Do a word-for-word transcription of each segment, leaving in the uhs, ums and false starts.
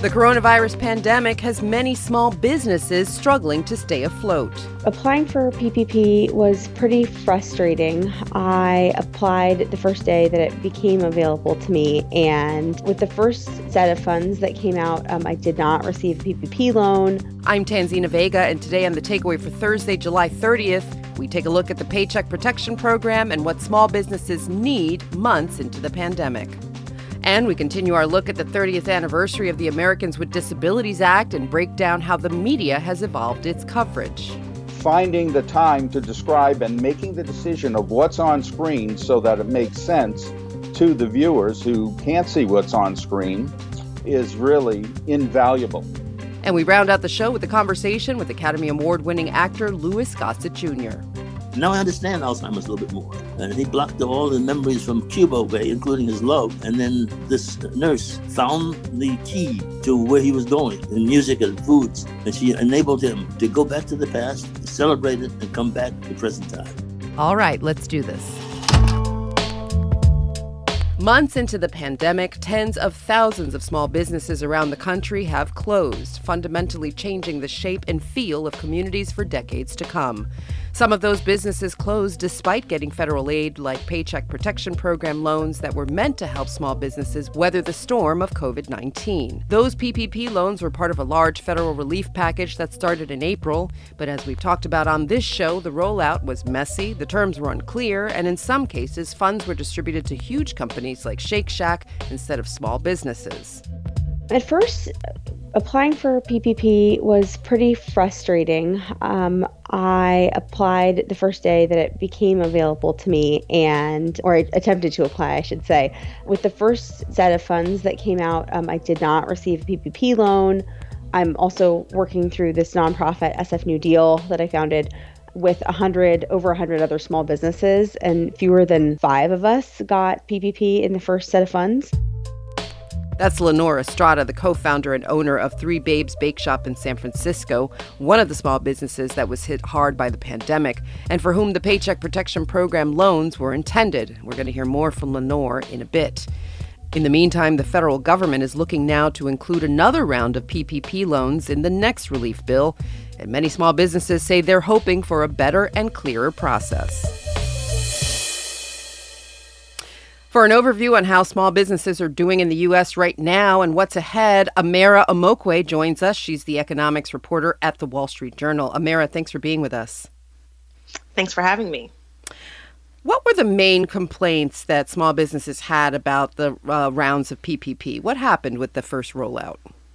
The coronavirus pandemic has many small businesses struggling to stay afloat. Applying for P P P was pretty frustrating. I applied the first day that it became available to me, and with the first set of funds that came out, um, I did not receive a P P P loan. I'm Tanzina Vega, and today on The Takeaway for Thursday, July thirtieth, we take a look at the Paycheck Protection Program and what small businesses need months into the pandemic. And we continue our look at the thirtieth anniversary of the Americans with Disabilities Act and break down how the media has evolved its coverage. Finding the time to describe and making the decision of what's on screen so that it makes sense to the viewers who can't see what's on screen is really invaluable. And we round out the show with a conversation with Academy Award-winning actor Louis Gossett Junior Now I understand Alzheimer's a little bit more. And he blocked all the memories from Cuba away, including his love. And then this nurse found the key to where he was going, in music and foods. And she enabled him to go back to the past, celebrate it, and come back to the present time. All right, let's do this. Months into the pandemic, tens of thousands of small businesses around the country have closed, fundamentally changing the shape and feel of communities for decades to come. Some of those businesses closed despite getting federal aid like Paycheck Protection Program loans that were meant to help small businesses weather the storm of covid nineteen. Those P P P loans were part of a large federal relief package that started in April, but as we've talked about on this show, the rollout was messy, the terms were unclear, and in some cases, funds were distributed to huge companies like Shake Shack instead of small businesses. At first, applying for P P P was pretty frustrating. Um, I applied the first day that it became available to me, and or I attempted to apply, I should say. With the first set of funds that came out, um, I did not receive a P P P loan. I'm also working through this nonprofit S F New Deal that I founded with a hundred, over a hundred other small businesses, and fewer than five of us got P P P in the first set of funds. That's Lenore Estrada, the co-founder and owner of Three Babes Bake Shop in San Francisco, one of the small businesses that was hit hard by the pandemic, and for whom the Paycheck Protection Program loans were intended. We're going to hear more from Lenore in a bit. In the meantime, the federal government is looking now to include another round of P P P loans in the next relief bill, and many small businesses say they're hoping for a better and clearer process. For an overview on how small businesses are doing in the U S right now and what's ahead, Amara Omokwe joins us. She's the economics reporter at the Wall Street Journal. Amara, thanks for being with us. Thanks for having me. What were the main complaints that small businesses had about the uh, rounds of P P P? What happened with the first rollout?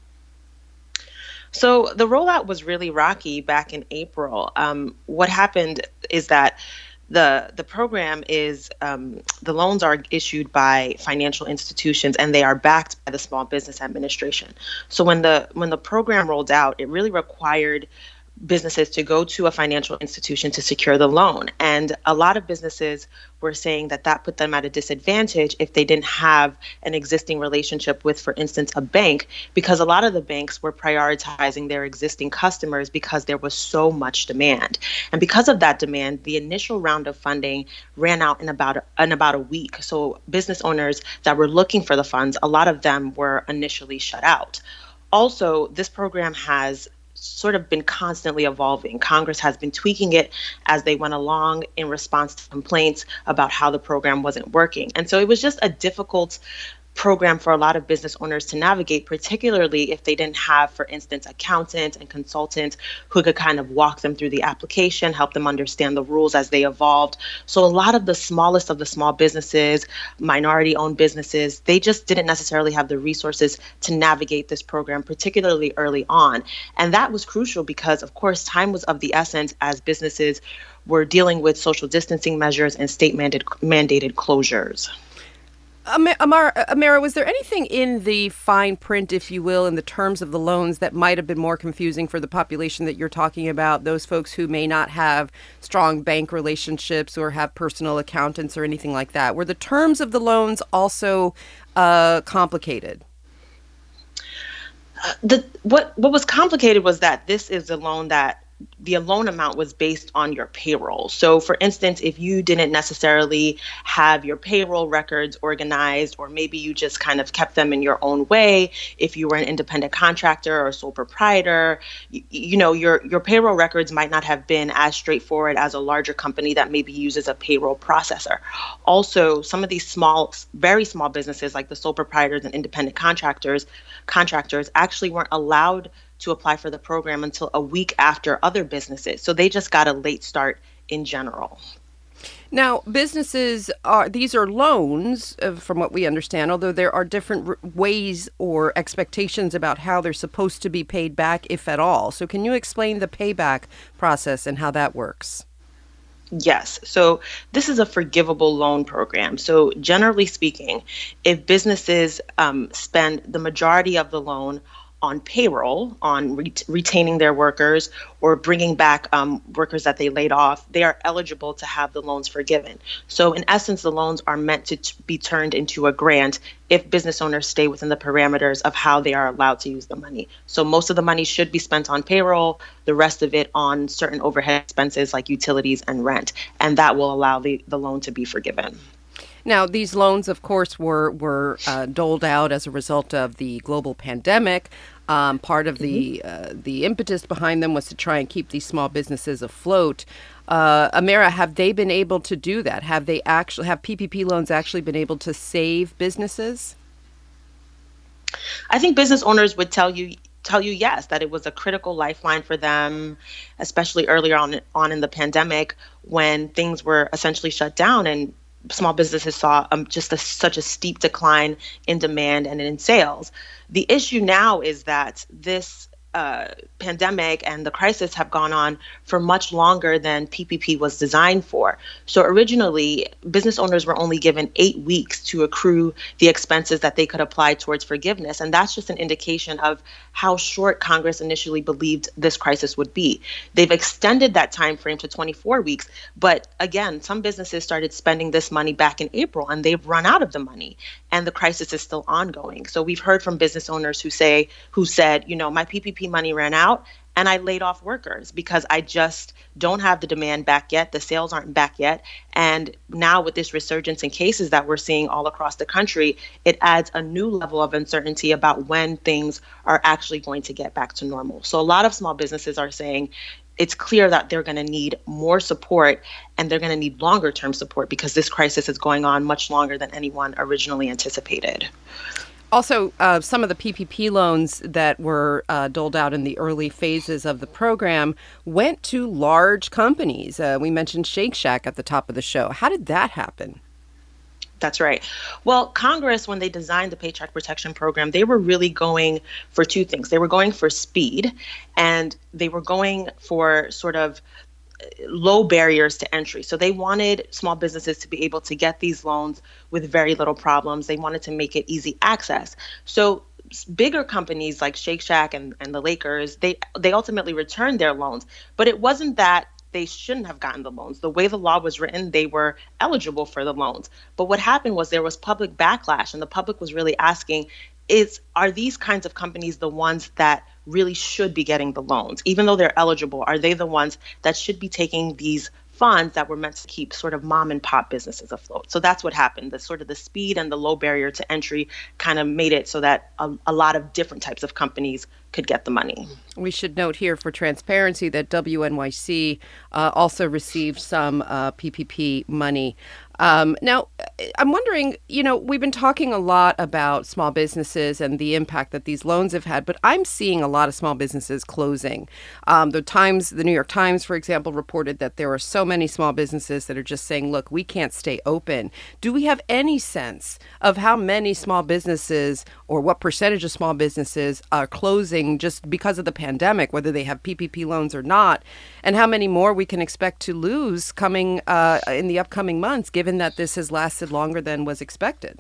So the rollout was really rocky back in April. Um, what happened is that The the program is, um, the loans are issued by financial institutions and they are backed by the Small Business Administration. So when the when the program rolled out, it really required businesses to go to a financial institution to secure the loan. And a lot of businesses were saying that that put them at a disadvantage if they didn't have an existing relationship with, for instance, a bank, because a lot of the banks were prioritizing their existing customers because there was so much demand. And because of that demand, the initial round of funding ran out in about a, in about a week. So business owners that were looking for the funds, a lot of them were initially shut out. Also, this program has sort of been constantly evolving. Congress has been tweaking it as they went along in response to complaints about how the program wasn't working. And so it was just a difficult program for a lot of business owners to navigate, particularly if they didn't have, for instance, accountants and consultants who could kind of walk them through the application, help them understand the rules as they evolved. So a lot of the smallest of the small businesses, minority-owned businesses, they just didn't necessarily have the resources to navigate this program, particularly early on. And that was crucial because, of course, time was of the essence as businesses were dealing with social distancing measures and state-mandated mandated closures. Amara, Amara, was there anything in the fine print, if you will, in the terms of the loans that might have been more confusing for the population that you're talking about, those folks who may not have strong bank relationships or have personal accountants or anything like that? Were the terms of the loans also uh, complicated? Uh, the what what was complicated was that this is a loan that the loan amount was based on your payroll. So for instance, if you didn't necessarily have your payroll records organized, or maybe you just kind of kept them in your own way, if you were an independent contractor or a sole proprietor, you, you know, your, your payroll records might not have been as straightforward as a larger company that maybe uses a payroll processor. Also, some of these small, very small businesses like the sole proprietors and independent contractors, contractors actually weren't allowed to apply for the program until a week after other businesses. So they just got a late start in general. Now, businesses are, these are loans, uh, from what we understand, although there are different r- ways or expectations about how they're supposed to be paid back, if at all. So can you explain the payback process and how that works? Yes. So this is a forgivable loan program. So generally speaking, if businesses um, spend the majority of the loan on payroll, on re- retaining their workers or bringing back um, workers that they laid off, they are eligible to have the loans forgiven. So in essence, the loans are meant to t- be turned into a grant if business owners stay within the parameters of how they are allowed to use the money. So most of the money should be spent on payroll, the rest of it on certain overhead expenses like utilities and rent, and that will allow the, the loan to be forgiven. Now, these loans, of course, were were uh, doled out as a result of the global pandemic. Um, part of the uh, the impetus behind them was to try and keep these small businesses afloat. Uh, Amira, have they been able to do that? Have they actually have P P P loans actually been able to save businesses? I think business owners would tell you tell you yes, that it was a critical lifeline for them, especially earlier on on in the pandemic when things were essentially shut down and small businesses saw um, just a, such a steep decline in demand and in sales. The issue now is that this uh, pandemic and the crisis have gone on for much longer than P P P was designed for. So originally, business owners were only given eight weeks to accrue the expenses that they could apply towards forgiveness. And that's just an indication of how short Congress initially believed this crisis would be. They've extended that time frame to twenty-four weeks. But again, some businesses started spending this money back in April and they've run out of the money. And the crisis is still ongoing. So we've heard from business owners who say, who said, you know, my P P P money ran out and I laid off workers because I just don't have the demand back yet. The sales aren't back yet. And now with this resurgence in cases that we're seeing all across the country, it adds a new level of uncertainty about when things are actually going to get back to normal. So a lot of small businesses are saying it's clear that they're going to need more support and they're going to need longer term support because this crisis is going on much longer than anyone originally anticipated. Also, uh, some of the P P P loans that were uh, doled out in the early phases of the program went to large companies. Uh, we mentioned Shake Shack at the top of the show. How did that happen? That's right. Well, Congress, when they designed the Paycheck Protection Program, they were really going for two things. They were going for speed, and they were going for sort of low barriers to entry. So they wanted small businesses to be able to get these loans with very little problems. They wanted to make it easy access. So bigger companies like Shake Shack and, and the Lakers, they they ultimately returned their loans. But it wasn't that they shouldn't have gotten the loans. The way the law was written, they were eligible for the loans. But what happened was there was public backlash, and the public was really asking, is are these kinds of companies the ones that really should be getting the loans? Even though they're eligible, are they the ones that should be taking these funds that were meant to keep sort of mom and pop businesses afloat? So that's what happened. The sort of the speed and the low barrier to entry kind of made it so that a, a lot of different types of companies could get the money. We should note here for transparency that W N Y C uh, also received some uh, P P P money. Um, now, I'm wondering, you know, we've been talking a lot about small businesses and the impact that these loans have had, but I'm seeing a lot of small businesses closing. Um, the Times, the New York Times, for example, reported that there are so many small businesses that are just saying, look, we can't stay open. Do we have any sense of how many small businesses or what percentage of small businesses are closing just because of the pandemic, whether they have P P P loans or not, and how many more we can expect to lose coming uh, in the upcoming months, given given that this has lasted longer than was expected?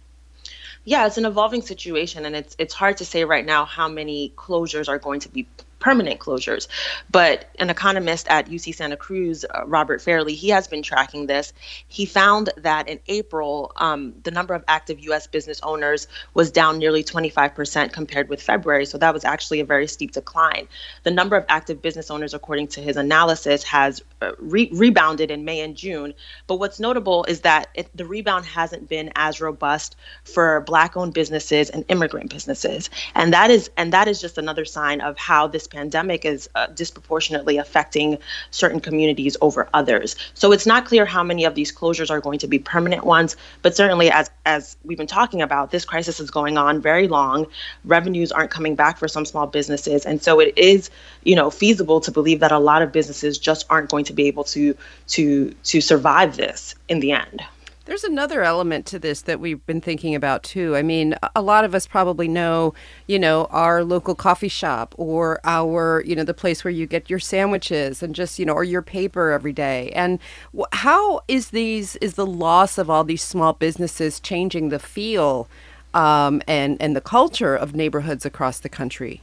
Yeah, it's an evolving situation, and it's it's hard to say right now how many closures are going to be permanent closures. But an economist at U C Santa Cruz, uh, Robert Fairley, he has been tracking this. He found that in April, um, the number of active U S business owners was down nearly twenty-five percent compared with February. So that was actually a very steep decline. The number of active business owners, according to his analysis, has uh, re- rebounded in May and June. But what's notable is that it, the rebound hasn't been as robust for Black-owned businesses and immigrant businesses. And that is and that is just another sign of how this pandemic is uh, disproportionately affecting certain communities over others. So it's not clear how many of these closures are going to be permanent ones, but certainly as as we've been talking about, this crisis is going on very long. Revenues aren't coming back for some small businesses. And so it is, you know, feasible to believe that a lot of businesses just aren't going to be able to to to survive this in the end. There's another element to this that we've been thinking about, too. I mean, a lot of us probably know, you know, our local coffee shop or our, you know, the place where you get your sandwiches and just, you know, or your paper every day. And how is these is the loss of all these small businesses changing the feel um, and, and the culture of neighborhoods across the country?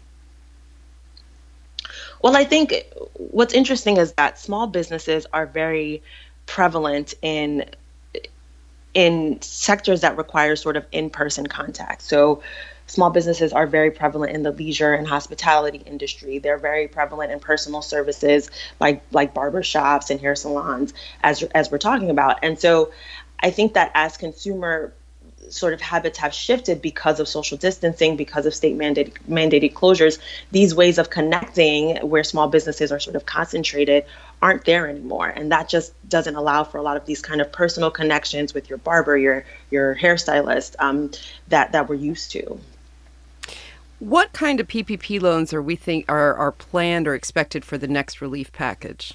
Well, I think what's interesting is that small businesses are very prevalent in in sectors that require sort of in-person contact. So small businesses are very prevalent in the leisure and hospitality industry. They're very prevalent in personal services like like barbershops and hair salons, as as we're talking about. And so I think that as consumer sort of habits have shifted because of social distancing, because of state mandated mandated closures, these ways of connecting where small businesses are sort of concentrated aren't there anymore. And that just doesn't allow for a lot of these kind of personal connections with your barber, your your hairstylist um, that, that we're used to. What kind of P P P loans are we think are, are planned or expected for the next relief package?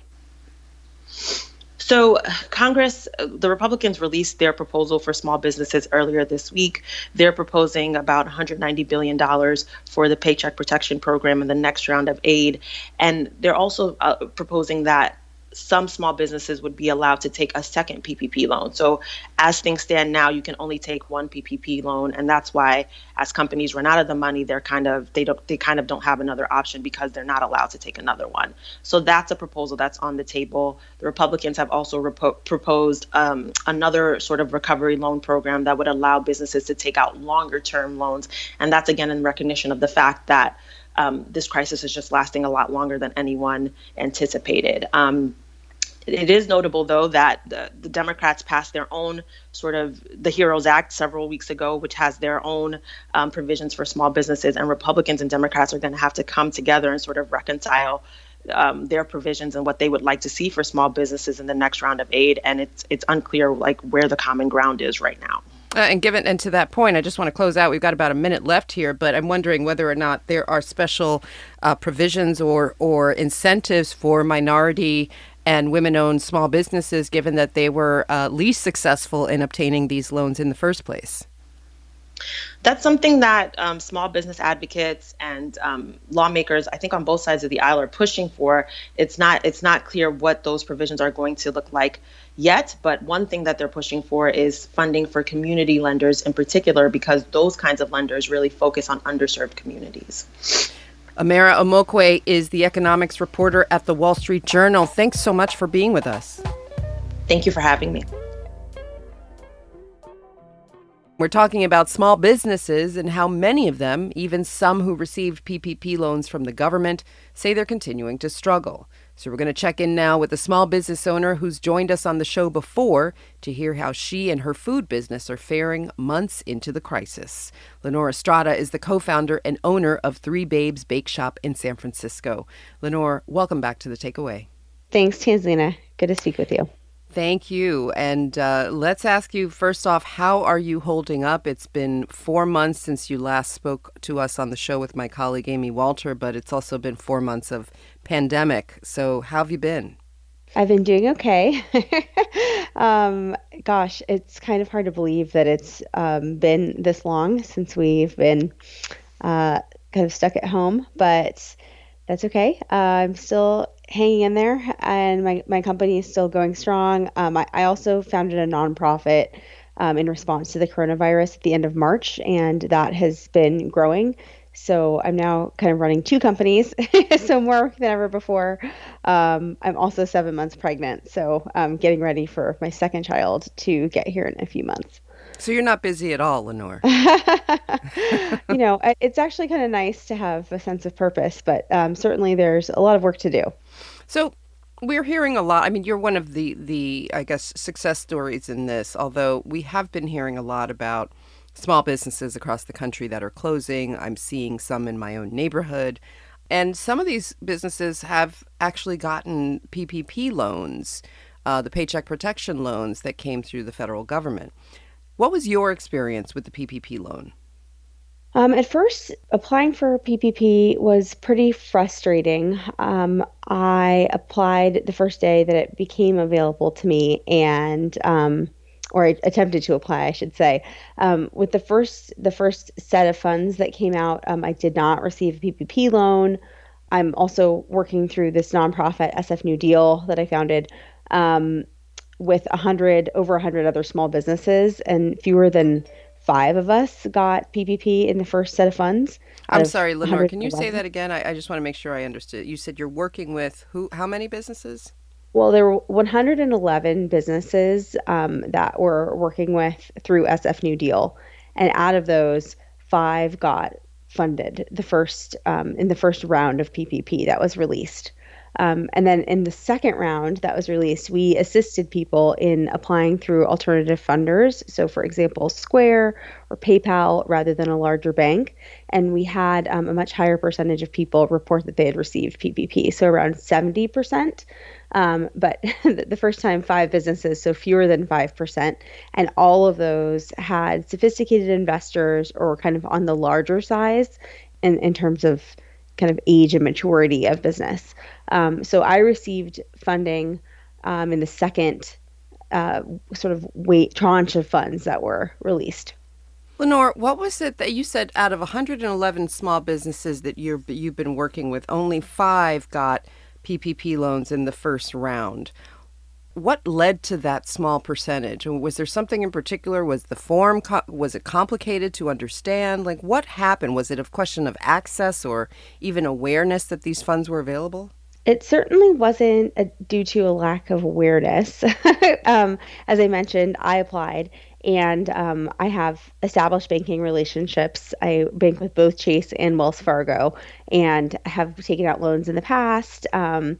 So Congress, the Republicans released their proposal for small businesses earlier this week. They're proposing about one hundred ninety billion dollars for the Paycheck Protection Program and the next round of aid. And they're also uh, proposing that some small businesses would be allowed to take a second P P P loan. So as things stand now, you can only take one P P P loan. And that's why as companies run out of the money, they're kind of, they don't, they kind of don't have another option because they're not allowed to take another one. So that's a proposal that's on the table. The Republicans have also repo- proposed um, another sort of recovery loan program that would allow businesses to take out longer term loans. And that's again in recognition of the fact that um, this crisis is just lasting a lot longer than anyone anticipated. Um, It is notable, though, that the, the Democrats passed their own sort of the HEROES Act several weeks ago, which has their own um, provisions for small businesses. And Republicans and Democrats are going to have to come together and sort of reconcile um, their provisions and what they would like to see for small businesses in the next round of aid. And it's it's unclear like where the common ground is right now. Uh, and given and to that point, I just want to close out. We've got about a minute left here, but I'm wondering whether or not there are special uh, provisions or or incentives for minority and women-owned small businesses, given that they were uh, least successful in obtaining these loans in the first place. That's something that um, small business advocates and um, lawmakers, I think on both sides of the aisle, are pushing for. It's not it's not clear what those provisions are going to look like yet, but one thing that they're pushing for is funding for community lenders in particular, because those kinds of lenders really focus on underserved communities. Amara Omokwe is the economics reporter at the Wall Street Journal. Thanks so much for being with us. Thank you for having me. We're talking about small businesses and how many of them, even some who received P P P loans from the government, say they're continuing to struggle. So we're going to check in now with a small business owner who's joined us on the show before to hear how she and her food business are faring months into the crisis. Lenore Estrada is the co-founder and owner of Three Babes Bake Shop in San Francisco. Lenore, welcome back to The Takeaway. Thanks, Tanzina. Good to speak with you. Thank you. And uh, let's ask you first off, how are you holding up? It's been four months since you last spoke to us on the show with my colleague Amy Walter, but it's also been four months of pandemic. So how have you been? I've been doing okay. um, gosh, it's kind of hard to believe that it's um, been this long since we've been uh, kind of stuck at home, but that's okay. Uh, I'm still hanging in there, and my, my company is still going strong. Um, I, I also founded a nonprofit um, in response to the coronavirus at the end of March, and that has been growing So I'm now kind of running two companies, so more work than ever before. Um, I'm also seven months pregnant, so I'm getting ready for my second child to get here in a few months. So you're not busy at all, Lenore. You know, it- it's actually kind of nice to have a sense of purpose, but um, certainly there's a lot of work to do. So we're hearing a lot. I mean, you're one of the the I guess success stories in this, although we have been hearing a lot about small businesses across the country that are closing. I'm seeing some in my own neighborhood. And some of these businesses have actually gotten P P P loans, uh, the Paycheck Protection loans that came through the federal government. What was your experience with the P P P loan? Um, at first, applying for P P P was pretty frustrating. Um, I applied the first day that it became available to me, and um, or I attempted to apply, I should say. Um, with the first the first set of funds that came out, um, I did not receive a P P P loan. I'm also working through this nonprofit S F New Deal that I founded. Um, with a hundred over a hundred other small businesses, and fewer than five of us got P P P in the first set of funds out I'm of sorry, Lenore, can you say one hundred eleven. that again? I, I just want to make sure I understood. You said you're working with who? How many businesses? Well, there were one hundred eleven businesses um, that were working with through S F New Deal, and out of those, five got funded the first um, in the first round of P P P that was released. Um, and then in the second round that was released, we assisted people in applying through alternative funders. So, for example, Square or PayPal rather than a larger bank. And we had um, a much higher percentage of people report that they had received P P P, so around seventy percent. Um, but the first time, five businesses, so fewer than five percent. And all of those had sophisticated investors or kind of on the larger size in, in terms of kind of age and maturity of business. Um, so I received funding um, in the second uh, sort of wait tranche of funds that were released. Lenore, what was it that you said out of one hundred eleven small businesses that you're, you've been working with, only five got P P P loans in the first round? What led to that small percentage? Was there something in particular? Was the form, co- was it complicated to understand? Like, what happened? Was it a question of access or even awareness that these funds were available? It certainly wasn't a, due to a lack of awareness. um, as I mentioned, I applied and um, I have established banking relationships. I bank with both Chase and Wells Fargo and have taken out loans in the past um,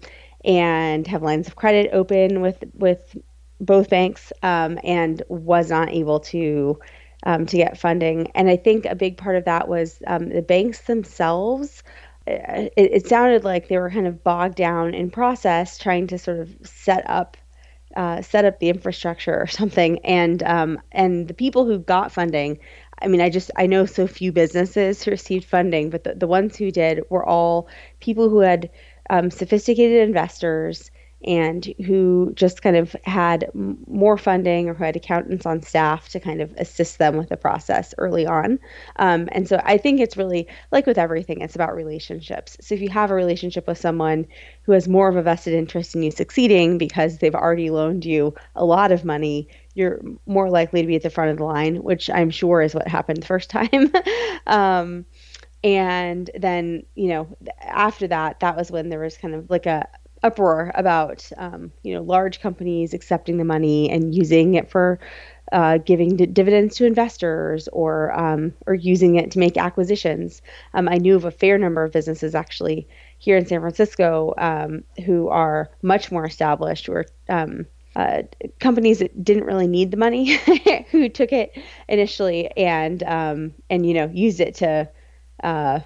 and have lines of credit open with with both banks um, and was not able to um, to get funding. And I think a big part of that was um, the banks themselves. It, it sounded like they were kind of bogged down in process, trying to sort of set up, uh, set up the infrastructure or something. And um, and the people who got funding, I mean, I just I know so few businesses who received funding, but the, the ones who did were all people who had um, sophisticated investors and who just kind of had m- more funding or who had accountants on staff to kind of assist them with the process early on. Um, and so I think it's really like with everything, it's about relationships. So if you have a relationship with someone who has more of a vested interest in you succeeding because they've already loaned you a lot of money, you're more likely to be at the front of the line, which I'm sure is what happened the first time. um, and then, you know, after that, that was when there was kind of like a uproar about um, you know large companies accepting the money and using it for uh, giving d- dividends to investors or um, or using it to make acquisitions. Um, I knew of a fair number of businesses actually here in San Francisco um, who are much more established, who are um, uh, companies that didn't really need the money, who took it initially and um, and you know used it to uh,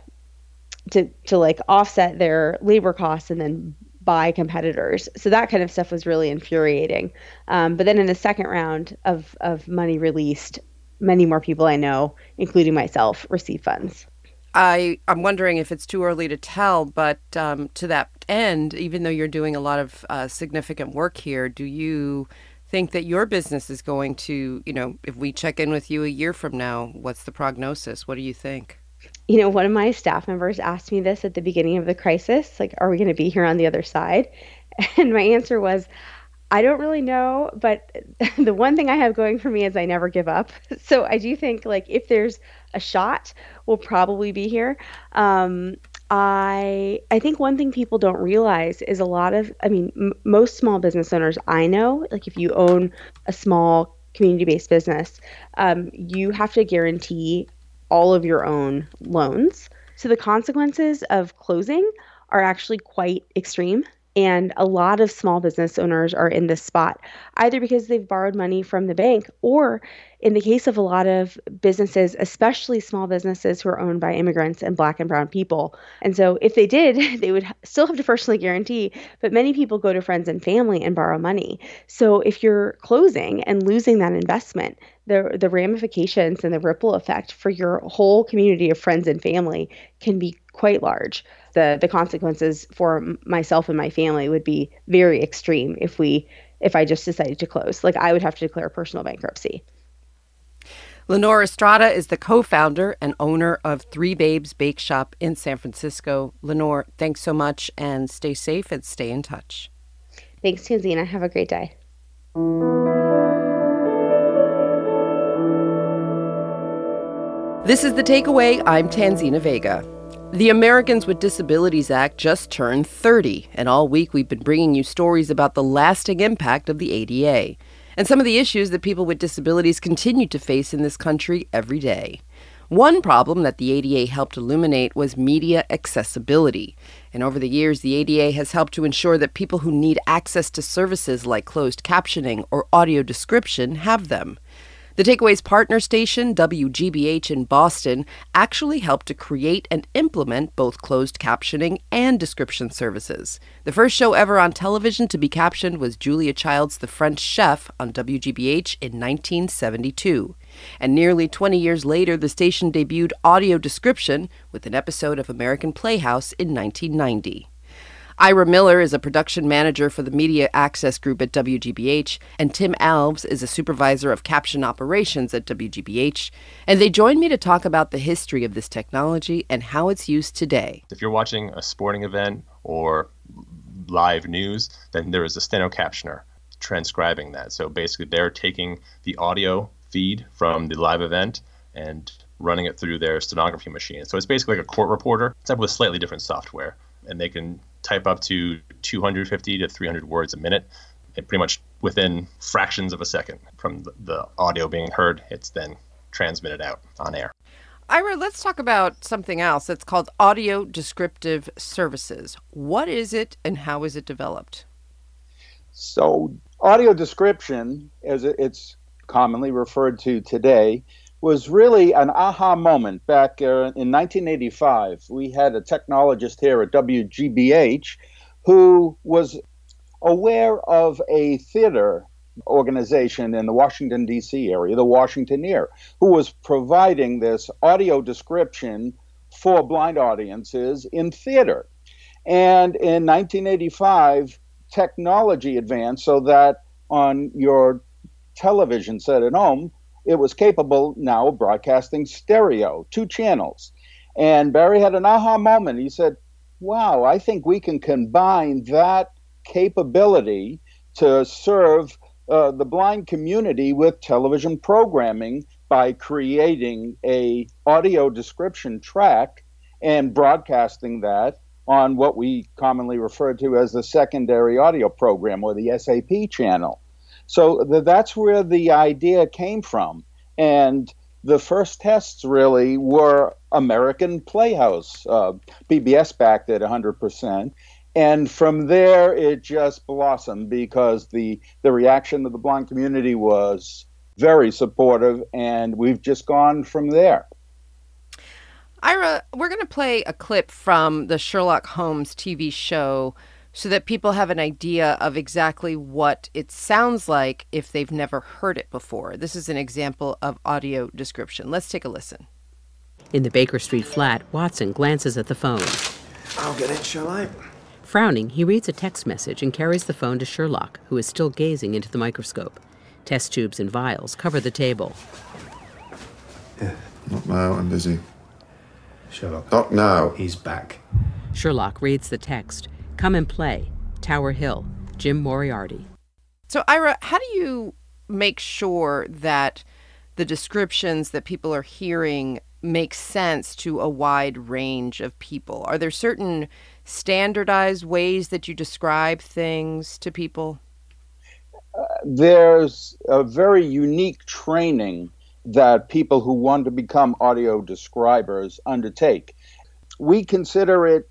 to to like offset their labor costs and then by competitors. So that kind of stuff was really infuriating. Um, but then in the second round of, of money released, many more people I know, including myself, receive funds. I, I'm wondering if it's too early to tell, but um, to that end, even though you're doing a lot of uh, significant work here, do you think that your business is going to, you know, if we check in with you a year from now, what's the prognosis? What do you think? You know, one of my staff members asked me this at the beginning of the crisis, like, are we going to be here on the other side? And my answer was, I don't really know, but the one thing I have going for me is I never give up. So I do think like if there's a shot, we'll probably be here. Um, I I think one thing people don't realize is a lot of, I mean, m- most small business owners I know, like if you own a small community-based business, um, you have to guarantee all of your own loans. So the consequences of closing are actually quite extreme. And a lot of small business owners are in this spot, either because they've borrowed money from the bank, or in the case of a lot of businesses, especially small businesses who are owned by immigrants and Black and brown people. And so if they did, they would still have to personally guarantee, but many people go to friends and family and borrow money. So if you're closing and losing that investment, the the ramifications and the ripple effect for your whole community of friends and family can be quite large. The the consequences for myself and my family would be very extreme if we if I just decided to close. Like I would have to declare personal bankruptcy. Lenore Estrada is the co-founder and owner of Three Babes Bake Shop in San Francisco. Lenore, thanks so much, and stay safe and stay in touch. Thanks, Tanzina. Have a great day. This is The Takeaway. I'm Tanzina Vega. The Americans with Disabilities Act just turned thirty, and all week we've been bringing you stories about the lasting impact of the A D A and some of the issues that people with disabilities continue to face in this country every day. One problem that the A D A helped illuminate was media accessibility. And over the years, the A D A has helped to ensure that people who need access to services like closed captioning or audio description have them. The Takeaway's partner station, W G B H in Boston, actually helped to create and implement both closed captioning and description services. The first show ever on television to be captioned was Julia Child's The French Chef on W G B H in nineteen seventy-two. And nearly twenty years later, the station debuted audio description with an episode of American Playhouse in nineteen ninety. Ira Miller is a production manager for the Media Access Group at W G B H, and Tim Alves is a supervisor of caption operations at W G B H, and they joined me to talk about the history of this technology and how it's used today. If you're watching a sporting event or live news, then there is a steno captioner transcribing that. So basically they're taking the audio feed from the live event and running it through their stenography machine. So it's basically like a court reporter, except with slightly different software, and they can type up to two hundred fifty to three hundred words a minute, and pretty much within fractions of a second from the, the audio being heard, it's then transmitted out on air. Ira, let's talk about something else. It's called audio descriptive services. What is it and how is it developed? So audio description, as it's commonly referred to today, was really an aha moment back uh, in nineteen eighty-five. We had a technologist here at W G B H who was aware of a theater organization in the Washington, D C area, the Washingtoneer, who was providing this audio description for blind audiences in theater. And in nineteen eighty-five, technology advanced so that on your television set at home, it was capable now of broadcasting stereo, two channels. And Barry had an aha moment. He said, wow, I think we can combine that capability to serve uh, the blind community with television programming by creating a audio description track and broadcasting that on what we commonly refer to as the secondary audio program, or the S A P channel. So th- that's where the idea came from. And the first tests really were American Playhouse. Uh, P B S backed it one hundred percent. And from there, it just blossomed because the, the reaction of the blind community was very supportive, and we've just gone from there. Ira, we're going to play a clip from the Sherlock Holmes T V show so that people have an idea of exactly what it sounds like if they've never heard it before. This is an example of audio description. Let's take a listen. In the Baker Street flat, Watson glances at the phone. I'll get it, shall I? Frowning, he reads a text message and carries the phone to Sherlock, who is still gazing into the microscope. Test tubes and vials cover the table. Yeah, not now, I'm busy. Sherlock. Not now. He's back. Sherlock reads the text. Come and play. Tower Hill. Jim Moriarty. So, Ira, how do you make sure that the descriptions that people are hearing make sense to a wide range of people? Are there certain standardized ways that you describe things to people? Uh, there's a very unique training that people who want to become audio describers undertake. We consider it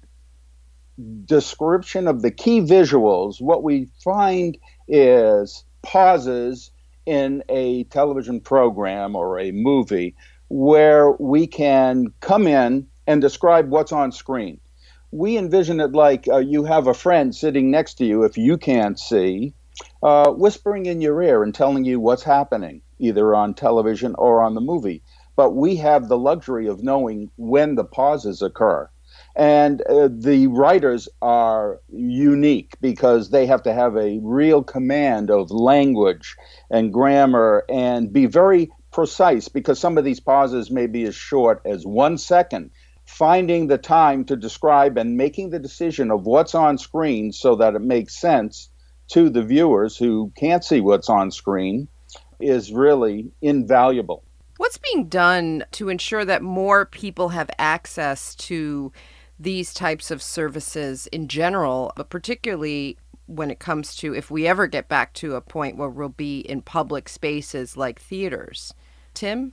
description of the key visuals. What we find is pauses in a television program or a movie where we can come in and describe what's on screen. We envision it like uh, you have a friend sitting next to you, if you can't see, uh, whispering in your ear and telling you what's happening, either on television or on the movie. But we have the luxury of knowing when the pauses occur. And uh, the writers are unique because they have to have a real command of language and grammar and be very precise, because some of these pauses may be as short as one second. Finding the time to describe and making the decision of what's on screen so that it makes sense to the viewers who can't see what's on screen is really invaluable. What's being done to ensure that more people have access to these types of services in general, but particularly when it comes to if we ever get back to a point where we'll be in public spaces like theaters? Tim?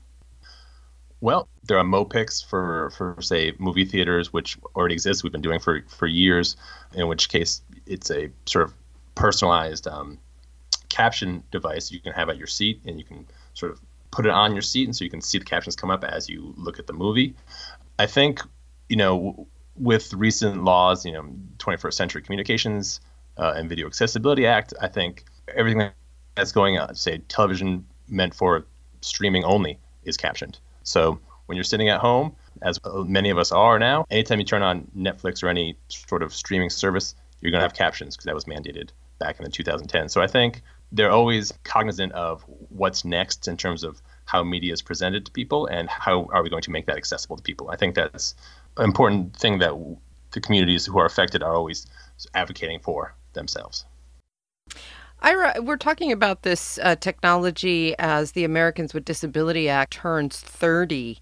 Well, there are MoPICs for, for, say, movie theaters, which already exist. We've been doing for, for years, in which case it's a sort of personalized um, caption device you can have at your seat, and you can sort of put it on your seat, and so you can see the captions come up as you look at the movie. I think, you know, with recent laws, you know, twenty-first Century Communications uh, and Video Accessibility Act, I think everything that's going on, say, television meant for streaming only, is captioned. So when you're sitting at home, as many of us are now, anytime you turn on Netflix or any sort of streaming service, you're going to have captions because that was mandated back in the two thousand ten. So I think they're always cognizant of what's next in terms of how media is presented to people and how are we going to make that accessible to people. I think that's an important thing that the communities who are affected are always advocating for themselves. Ira, we're talking about this uh, technology as the Americans with Disability Act turns thirty.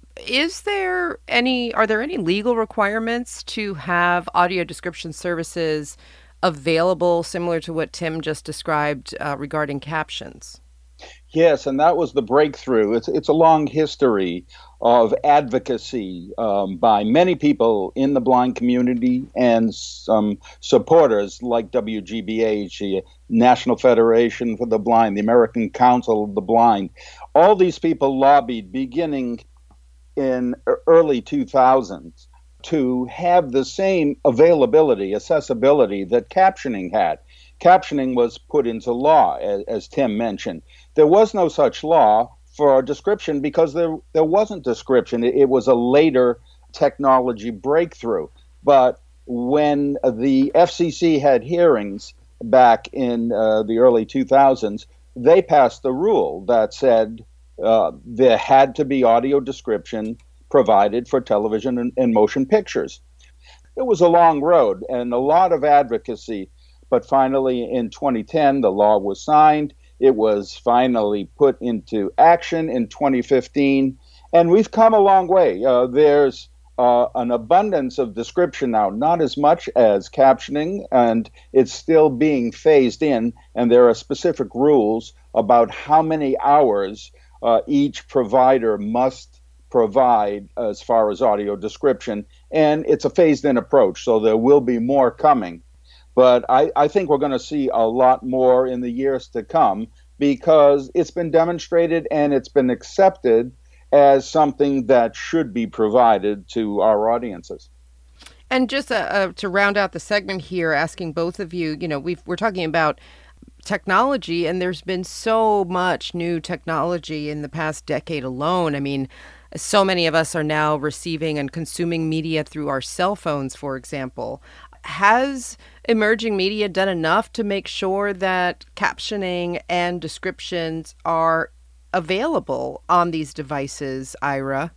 Is there any, are there any legal requirements to have audio description services available, similar to what Tim just described uh, regarding captions? Yes, and that was the breakthrough. It's it's a long history of advocacy um, by many people in the blind community and some supporters like W G B H, the National Federation for the Blind, the American Council of the Blind. All these people lobbied beginning in early two thousands to have the same availability, accessibility that captioning had. Captioning was put into law, as, as Tim mentioned. There was no such law for description because there there wasn't description. It, it was a later technology breakthrough. But when the F C C had hearings back in uh, the early two thousands, they passed the rule that said uh, there had to be audio description provided for television and, and motion pictures. It was a long road and a lot of advocacy. But finally, in twenty ten, the law was signed. It was finally put into action in twenty fifteen. And we've come a long way. Uh, there's uh, an abundance of description now, not as much as captioning, and it's still being phased in. And there are specific rules about how many hours uh, each provider must provide as far as audio description. And it's a phased-in approach, so there will be more coming. But I, I think we're going to see a lot more in the years to come because it's been demonstrated and it's been accepted as something that should be provided to our audiences. And just uh, uh, to round out the segment here, asking both of you, you know, we've, we're talking about technology, and there's been so much new technology in the past decade alone. I mean, so many of us are now receiving and consuming media through our cell phones, for example. Has emerging media done enough to make sure that captioning and descriptions are available on these devices, Ira?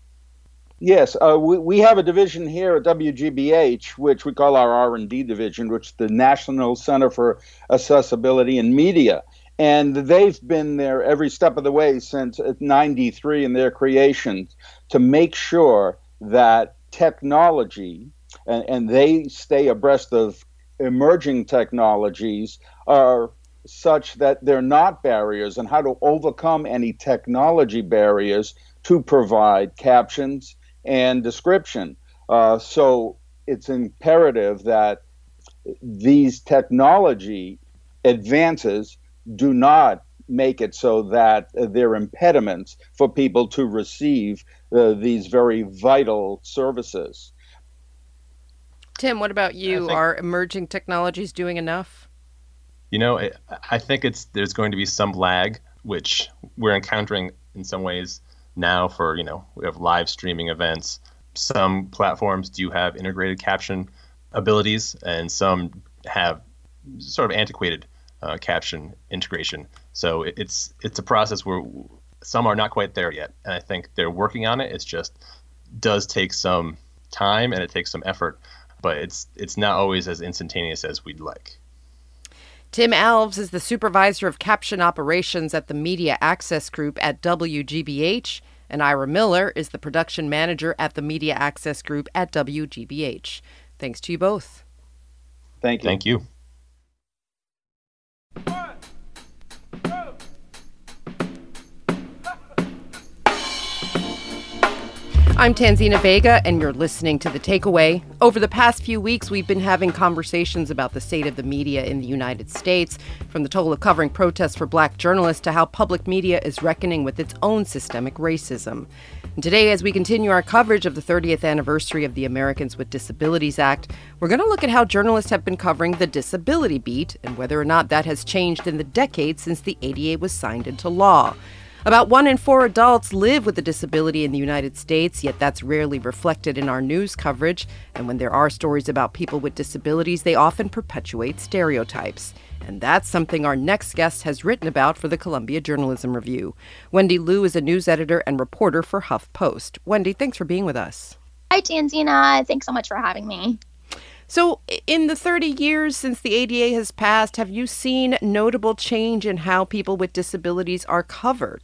Yes, uh, we, we have a division here at W G B H, which we call our R and D division, which is the National Center for Accessibility in Media. And they've been there every step of the way since ninety-three in their creation to make sure that technology, and, and they stay abreast of emerging technologies, are such that they're not barriers, and how to overcome any technology barriers to provide captions and description. Uh, so it's imperative that these technology advances do not make it so that uh, they're impediments for people to receive uh, these very vital services. Tim, what about you? think- Are emerging technologies doing enough? You know, it, I think it's there's going to be some lag, which we're encountering in some ways now for, you know, we have live streaming events. Some platforms do have integrated caption abilities, and some have sort of antiquated uh, caption integration. So it, it's it's a process where some are not quite there yet, and I think they're working on it. It's just does take some time and it takes some effort, but it's it's not always as instantaneous as we'd like. Tim Alves is the supervisor of caption operations at the Media Access Group at W G B H, and Ira Miller is the production manager at the Media Access Group at W G B H. Thanks to you both. Thank you. Thank you. I'm Tanzina Vega, and you're listening to The Takeaway. Over the past few weeks, we've been having conversations about the state of the media in the United States, from the toll of covering protests for black journalists to how public media is reckoning with its own systemic racism. And today, as we continue our coverage of the thirtieth anniversary of the Americans with Disabilities Act, we're going to look at how journalists have been covering the disability beat and whether or not that has changed in the decades since the A D A was signed into law. About one in four adults live with a disability in the United States, yet that's rarely reflected in our news coverage. And when there are stories about people with disabilities, they often perpetuate stereotypes. And that's something our next guest has written about for the Columbia Journalism Review. Wendy Liu is a news editor and reporter for HuffPost. Wendy, thanks for being with us. Hi, Tanzina. Thanks so much for having me. So in the thirty years since the A D A has passed, have you seen notable change in how people with disabilities are covered?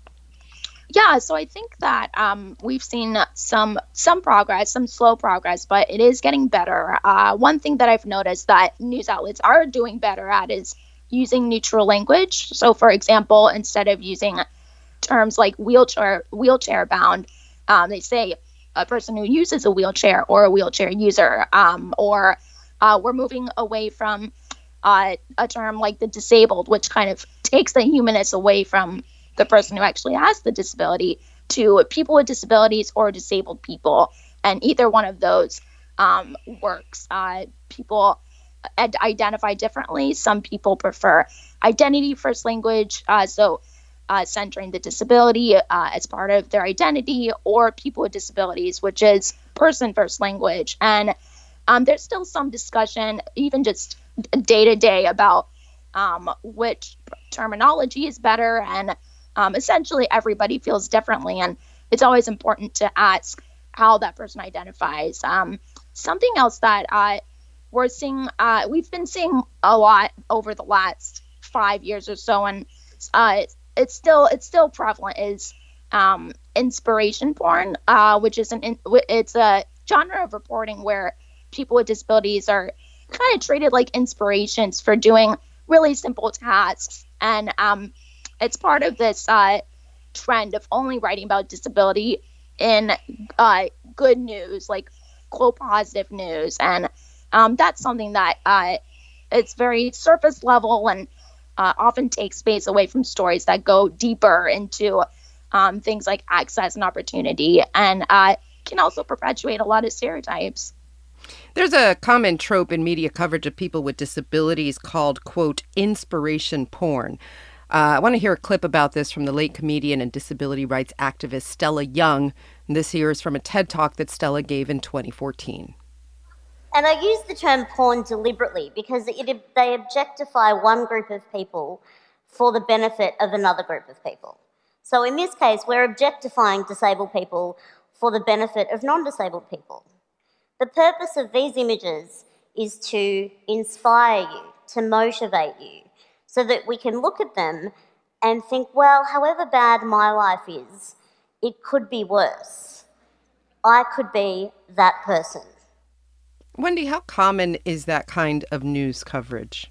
Yeah, so I think that um, we've seen some some progress, some slow progress, but it is getting better. Uh, one thing that I've noticed that news outlets are doing better at is using neutral language. So, for example, instead of using terms like wheelchair wheelchair bound, um, they say a person who uses a wheelchair or a wheelchair user, um, or uh, we're moving away from uh, a term like the disabled, which kind of takes the humanness away from the person who actually has the disability, to people with disabilities or disabled people. And either one of those um, works. Uh, people ad- identify differently. Some people prefer identity first language, uh, so Uh, centering the disability uh, as part of their identity, or people with disabilities, which is person first language. And um, there's still some discussion, even just day to day, about um, which terminology is better. And um, essentially everybody feels differently. And it's always important to ask how that person identifies. Um, something else that uh, we're seeing, uh, we've been seeing a lot over the last five years or so, and uh, it's still it's still prevalent, is um, inspiration porn, uh, which is an in, it's a genre of reporting where people with disabilities are kind of treated like inspirations for doing really simple tasks, and um, it's part of this uh, trend of only writing about disability in uh, good news, like quote positive news, and um, that's something that uh, it's very surface level and Uh, often take space away from stories that go deeper into um, things like access and opportunity, and uh, can also perpetuate a lot of stereotypes. There's a common trope in media coverage of people with disabilities called, quote, inspiration porn. Uh, I want to hear a clip about this from the late comedian and disability rights activist Stella Young. And this here is from a TED Talk that Stella gave in twenty fourteen. And I use the term porn deliberately because it, they objectify one group of people for the benefit of another group of people. So in this case, we're objectifying disabled people for the benefit of non-disabled people. The purpose of these images is to inspire you, to motivate you, so that we can look at them and think, well, however bad my life is, it could be worse. I could be that person. Wendy, how common is that kind of news coverage?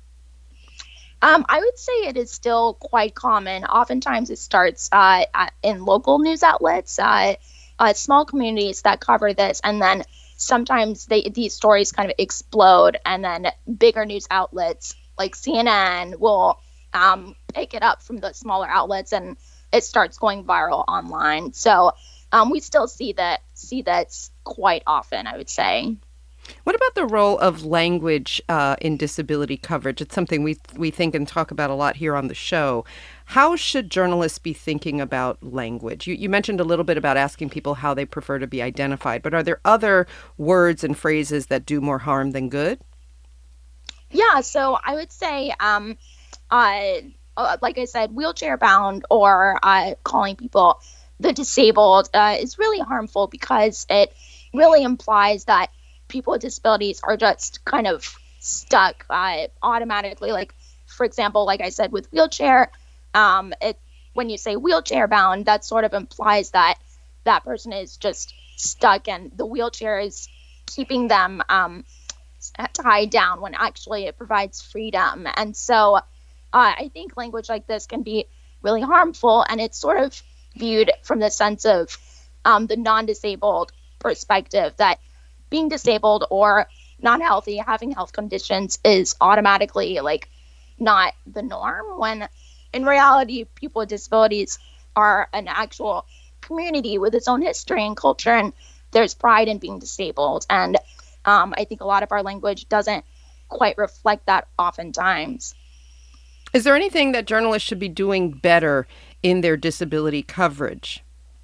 Um, I would say it is still quite common. Oftentimes it starts uh, at, in local news outlets, uh, uh, small communities that cover this, and then sometimes they, these stories kind of explode, and then bigger news outlets like C N N will um, pick it up from the smaller outlets, and it starts going viral online. So um, we still see that see that quite often, I would say. What about the role of language uh, in disability coverage? It's something we we think and talk about a lot here on the show. How should journalists be thinking about language? You, you mentioned a little bit about asking people how they prefer to be identified, but are there other words and phrases that do more harm than good? Yeah, so I would say, um, uh, uh, like I said, wheelchair bound or uh, calling people the disabled uh, is really harmful because it really implies that people with disabilities are just kind of stuck uh, automatically. Like, for example, like I said, with wheelchair, um, it when you say wheelchair bound, that sort of implies that that person is just stuck and the wheelchair is keeping them um, tied down when actually it provides freedom. And so uh, I think language like this can be really harmful, and it's sort of viewed from the sense of um, the non-disabled perspective, that being disabled or not healthy, having health conditions is automatically like not the norm, when in reality, people with disabilities are an actual community with its own history and culture, and there's pride in being disabled. And um, I think a lot of our language doesn't quite reflect that oftentimes. Is there anything that journalists should be doing better in their disability coverage?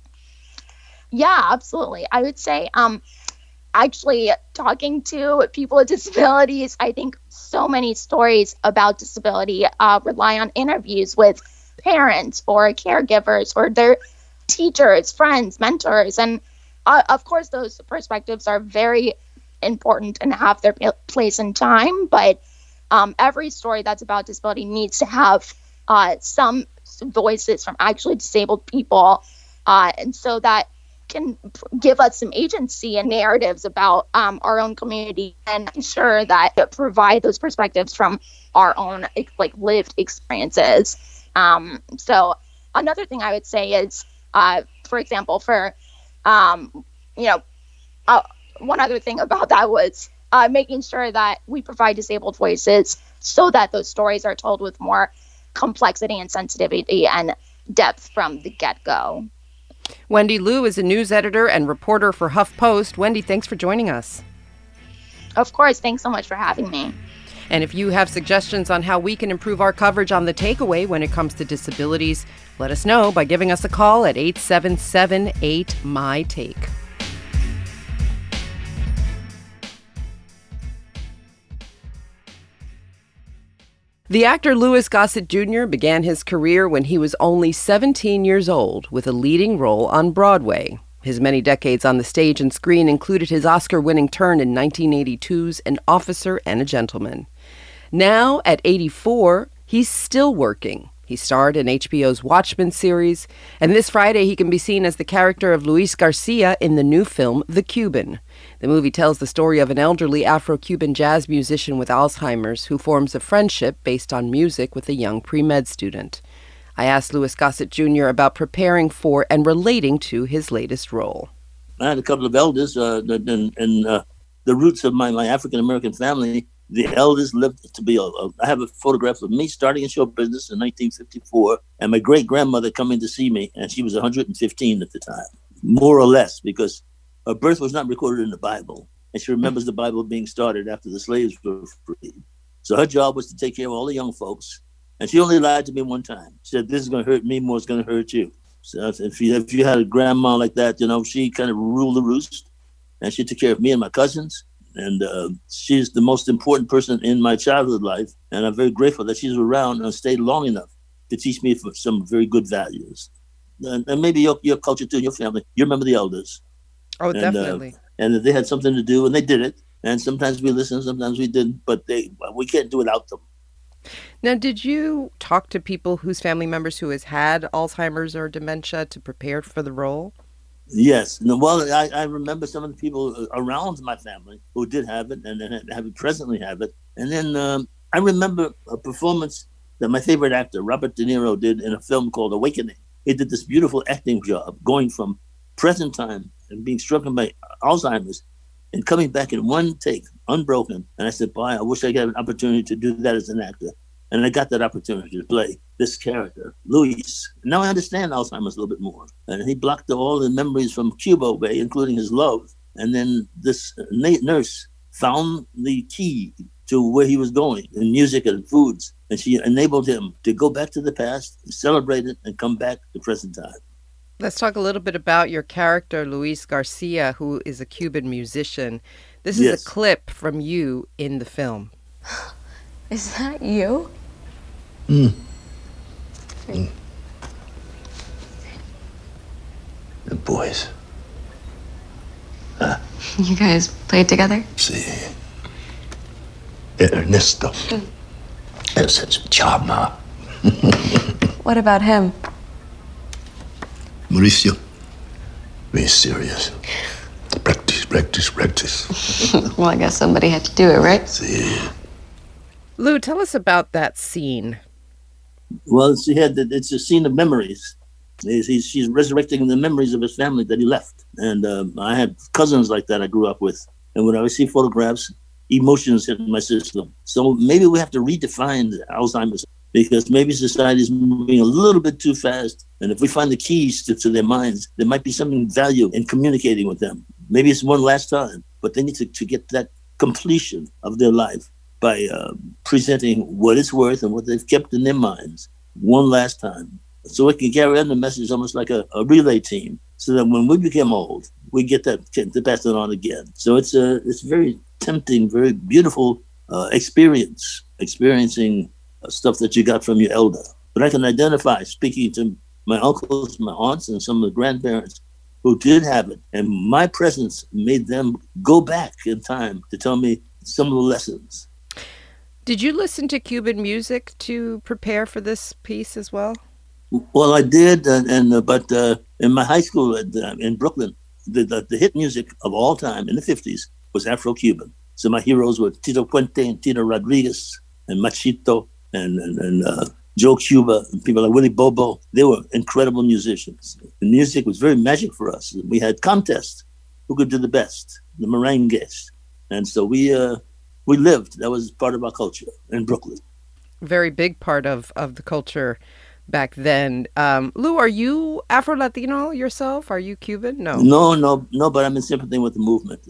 Yeah, absolutely. I would say um, actually talking to people with disabilities, I think so many stories about disability uh, rely on interviews with parents or caregivers or their teachers, friends, mentors. And uh, of course, those perspectives are very important and have their place in time. But um, every story that's about disability needs to have uh, some voices from actually disabled people. Uh, and so that can give us some agency and narratives about um, our own community, and ensure that it provide those perspectives from our own like lived experiences. Um, so another thing I would say is, uh, for example, for, um, you know, uh, one other thing about that was uh, making sure that we provide disabled voices so that those stories are told with more complexity and sensitivity and depth from the get-go. Wendy Liu is a news editor and reporter for HuffPost. Wendy, thanks for joining us. Of course. Thanks so much for having me. And if you have suggestions on how we can improve our coverage on The Takeaway when it comes to disabilities, let us know by giving us a call at eight seven seven eight M Y Take. The actor Louis Gossett Junior began his career when he was only seventeen years old with a leading role on Broadway. His many decades on the stage and screen included his Oscar-winning turn in nineteen eighty-two's An Officer and a Gentleman. Now, at eighty-four, he's still working. He starred in H B O's Watchmen series, and this Friday he can be seen as the character of Luis Garcia in the new film The Cuban. The movie tells the story of an elderly Afro-Cuban jazz musician with Alzheimer's who forms a friendship based on music with a young pre-med student. I asked Louis Gossett Junior about preparing for and relating to his latest role. I had a couple of elders, uh, and, and uh, the roots of my, my African-American family. The eldest lived to be, a, a, I have a photograph of me starting in show business in nineteen fifty-four, and my great-grandmother coming to see me, and she was one hundred fifteen at the time, more or less, because her birth was not recorded in the Bible, and she remembers the Bible being started after the slaves were freed. So her job was to take care of all the young folks, and she only lied to me one time. She said, "This is going to hurt me more, it's going to hurt you." So if you, if you had a grandma like that, you know, she kind of ruled the roost, and she took care of me and my cousins. And uh, she's the most important person in my childhood life. And I'm very grateful that she's around and stayed long enough to teach me for some very good values. And, and maybe your, your culture too, your family, you remember the elders. Oh, and, definitely. Uh, and they had something to do, and they did it. And sometimes we listened, sometimes we didn't, but they we can't do without them. Now, did you talk to people whose family members who has had Alzheimer's or dementia to prepare for the role? Yes. No, well, I, I remember some of the people around my family who did have it and then have it presently have it. And then um, I remember a performance that my favorite actor, Robert De Niro, did in a film called Awakening. He did this beautiful acting job going from present time and being stricken by Alzheimer's and coming back in one take, unbroken. And I said, boy, I wish I got an opportunity to do that as an actor. And I got that opportunity to play this character, Luis. Now I understand Alzheimer's a little bit more. And he blocked all the memories from Cuba away, including his love. And then this nurse found the key to where he was going in music and foods. And she enabled him to go back to the past, celebrate it, and come back to present time. Let's talk a little bit about your character, Luis Garcia, who is a Cuban musician. This is Yes. a clip from you in the film. Is that you? Mm. Mm. The boys. Huh? You guys played together? Sí. Ernesto. Ese es chama. What about him? Mauricio. Be serious. Practice, practice, practice. Well, I guess somebody had to do it, right? Sí. Lou, tell us about that scene. Well, she had the, it's a scene of memories. He's, he's, she's resurrecting the memories of his family that he left. And um, I had cousins like that I grew up with. And when I would see photographs, emotions hit my system. So maybe we have to redefine Alzheimer's because maybe society is moving a little bit too fast. And if we find the keys to, to their minds, there might be something value in communicating with them. Maybe it's one last time, but they need to, to get that completion of their life by uh, presenting what it's worth and what they've kept in their minds one last time. So it can carry on the message almost like a, a relay team, so that when we become old, we get that to pass it on again. So it's a it's very tempting, very beautiful uh, experience, experiencing uh, stuff that you got from your elder. But I can identify speaking to my uncles, my aunts, and some of the grandparents who did have it. And my presence made them go back in time to tell me some of the lessons. Did you listen to Cuban music to prepare for this piece as well? Well, I did, and, and uh, but uh, in my high school at, uh, in Brooklyn, the, the the hit music of all time in the fifties was Afro-Cuban. So my heroes were Tito Puente and Tito Rodriguez and Machito and and, and uh, Joe Cuba and people like Willie Bobo. They were incredible musicians. The music was very magic for us. We had contests who could do the best, the merengues, and so we uh, we lived. That was part of our culture in Brooklyn. Very big part of of the culture back then. Um, Lou, are you Afro-Latino yourself? Are you Cuban? No. No, no, no, but I'm in sympathy with the movement.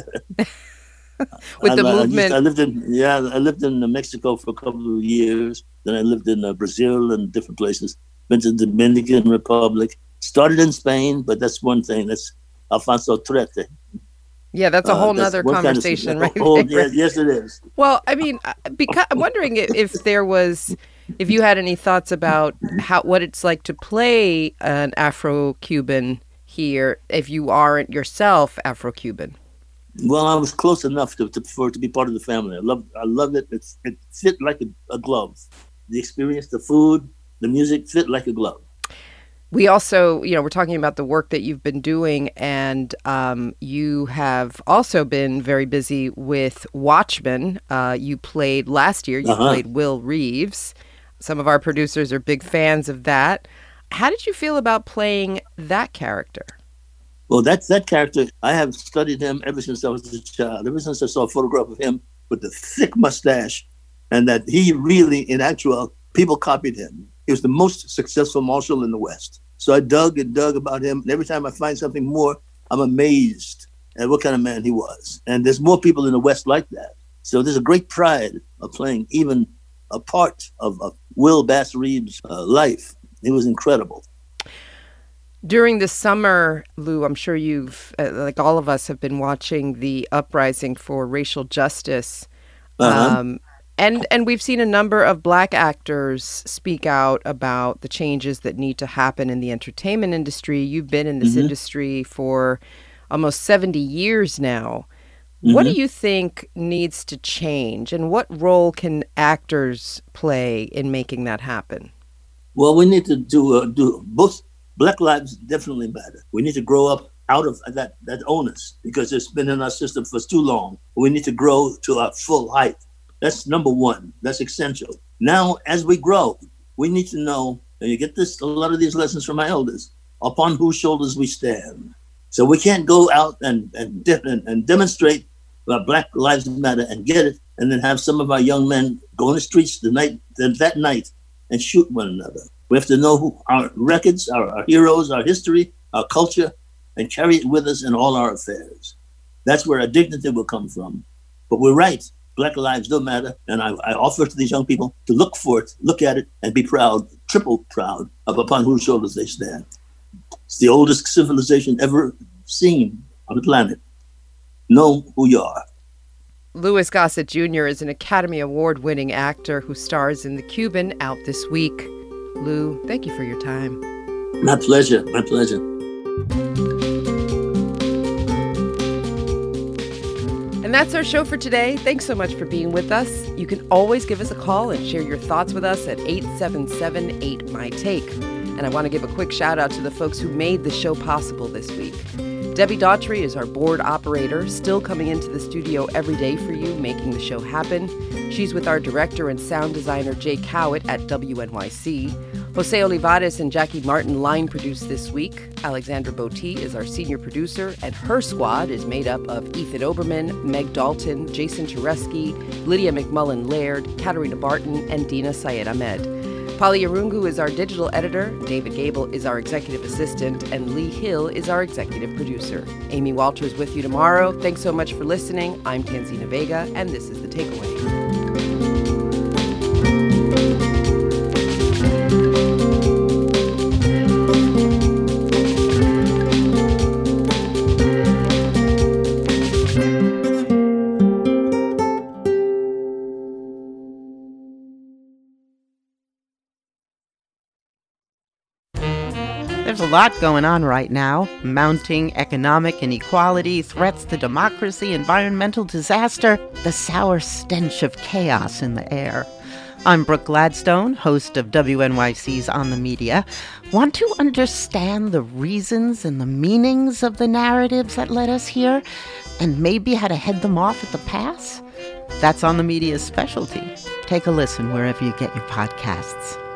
With the I, I, movement. I, I lived in, yeah, I lived in Mexico for a couple of years. Then I lived in uh, Brazil and different places. Been to the Dominican Republic. Started in Spain, but that's one thing. That's Alfonso Trete. Yeah, that's a whole uh, nother conversation, kind of, right? Whole, there. yes, yes, it is. Well, I mean, because I'm wondering if, if there was, if you had any thoughts about how what it's like to play an Afro-Cuban here, if you aren't yourself Afro-Cuban. Well, I was close enough to, to for it to be part of the family. I love, I love it. It's, it fit like a, a glove. The experience, the food, the music fit like a glove. We also, you know, we're talking about the work that you've been doing, and um, you have also been very busy with Watchmen. Uh, you played last year, you Uh-huh. played Will Reeves. Some of our producers are big fans of that. How did you feel about playing that character? Well, that's that character. I have studied him ever since I was a child. Ever since I saw a photograph of him with the thick mustache, and that he really, in actual, people copied him. He was the most successful marshal in the West. So I dug and dug about him. And every time I find something more, I'm amazed at what kind of man he was. And there's more people in the West like that. So there's a great pride of playing even a part of, of Will Bass Reeves' uh, life. He was incredible. During the summer, Lou, I'm sure you've, uh, like all of us, have been watching the uprising for racial justice. Uh-huh. Um, and and we've seen a number of Black actors speak out about the changes that need to happen in the entertainment industry. You've been in this Mhm. industry for almost seventy years now. Mm-hmm. What do you think needs to change, and what role can actors play in making that happen? Well, we need to do uh, do both. Black lives definitely matter. We need to grow up out of that that onus because it's been in our system for too long. We need to grow to our full height. That's number one. That's essential. Now, as we grow, we need to know, and you get this a lot of these lessons from my elders, upon whose shoulders we stand. So we can't go out and and, de- and, and demonstrate that Black Lives Matter and get it, and then have some of our young men go in the streets the night that night and shoot one another. We have to know who our records, our, our heroes, our history, our culture, and carry it with us in all our affairs. That's where our dignity will come from. But we're right. Black lives do matter. And I, I offer to these young people to look for it, look at it, and be proud, triple proud of upon whose shoulders they stand. It's the oldest civilization ever seen on the planet. Know who you are. Louis Gossett Junior is an Academy Award-winning actor who stars in The Cuban, out this week. Lou, thank you for your time. My pleasure. My pleasure. And that's our show for today. Thanks so much for being with us. You can always give us a call and share your thoughts with us at eight seven seven, eight, M Y, T A K E. And I want to give a quick shout out to the folks who made the show possible this week. Debbie Daughtry is our board operator, still coming into the studio every day for you, making the show happen. She's with our director and sound designer, Jay Cowett, at W N Y C. Jose Olivares and Jackie Martin line produced this week. Alexandra Botti is our senior producer, and her squad is made up of Ethan Oberman, Meg Dalton, Jason Tereski, Lydia McMullen Laird, Katarina Barton, and Dina Syed Ahmed. Polly Arungu is our digital editor, David Gable is our executive assistant, and Lee Hill is our executive producer. Amy Walters with you tomorrow. Thanks so much for listening. I'm Tanzina Vega, and this is The Takeaway. There's a lot going on right now. Mounting economic inequality, threats to democracy, environmental disaster, the sour stench of chaos in the air. I'm Brooke Gladstone, host of W N Y C's On the Media. Want to understand the reasons and the meanings of the narratives that led us here, and maybe how to head them off at the pass? That's On the Media's specialty. Take a listen wherever you get your podcasts.